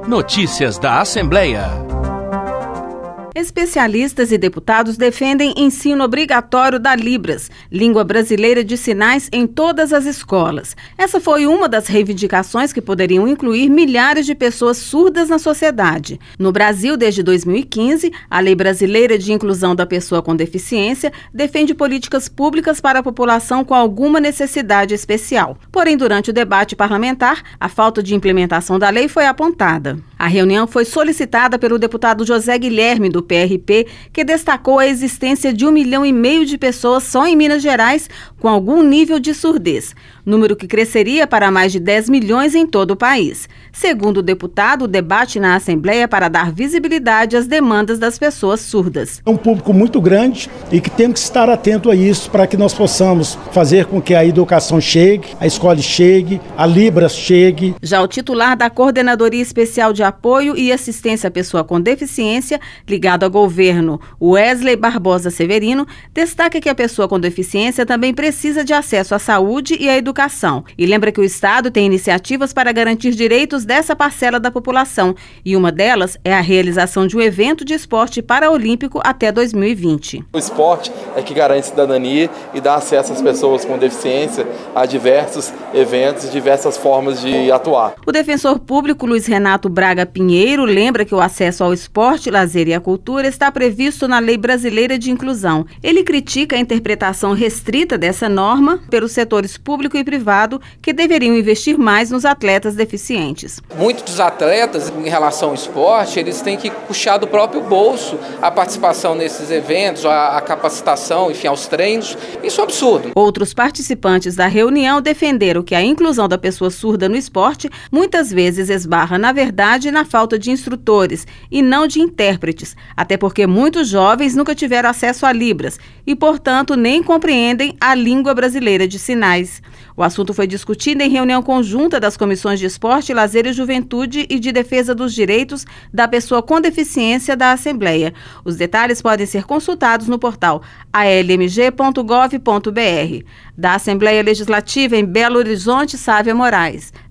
Notícias da Assembleia. Especialistas e deputados defendem ensino obrigatório da Libras, língua brasileira de sinais, em todas as escolas. Essa foi uma das reivindicações que poderiam incluir milhares de pessoas surdas na sociedade. No Brasil, desde 2015, a Lei Brasileira de Inclusão da Pessoa com Deficiência defende políticas públicas para a população com alguma necessidade especial. Porém, durante o debate parlamentar, a falta de implementação da lei foi apontada. A reunião foi solicitada pelo deputado José Guilherme, do PRP, que destacou a existência de 1,5 milhão de pessoas só em Minas Gerais com algum nível de surdez, número que cresceria para mais de 10 milhões em todo o país. Segundo o deputado, o debate na Assembleia para dar visibilidade às demandas das pessoas surdas. É um público muito grande e que temos que estar atento a isso para que nós possamos fazer com que a educação chegue, a escola chegue, a Libras chegue. Já o titular da Coordenadoria Especial de Apoio e Assistência à Pessoa com Deficiência, ligado ao governo, Wesley Barbosa Severino, destaca que a pessoa com deficiência também precisa de acesso à saúde e à educação. E lembra que o Estado tem iniciativas para garantir direitos dessa parcela da população, e uma delas é a realização de um evento de esporte paraolímpico até 2020. O esporte é que garante cidadania e dá acesso às pessoas com deficiência a diversos eventos e diversas formas de atuar. O defensor público Luiz Renato Braga Pinheiro lembra que o acesso ao esporte, lazer e à cultura está previsto na Lei Brasileira de Inclusão. Ele critica a interpretação restrita dessa norma pelos setores público e privado, que deveriam investir mais nos atletas deficientes. Muitos dos atletas, em relação ao esporte, eles têm que puxar do próprio bolso a participação nesses eventos, a capacitação, enfim, aos treinos. Isso é um absurdo. Outros participantes da reunião defenderam que a inclusão da pessoa surda no esporte muitas vezes esbarra, na verdade, na falta de instrutores e não de intérpretes, até porque muitos jovens nunca tiveram acesso a Libras e, portanto, nem compreendem a língua brasileira de sinais. O assunto foi discutido em reunião conjunta das Comissões de Esporte, Lazer e Juventude e de Defesa dos Direitos da Pessoa com Deficiência da Assembleia. Os detalhes podem ser consultados no portal almg.gov.br. Da Assembleia Legislativa em Belo Horizonte, Sávia Moraes.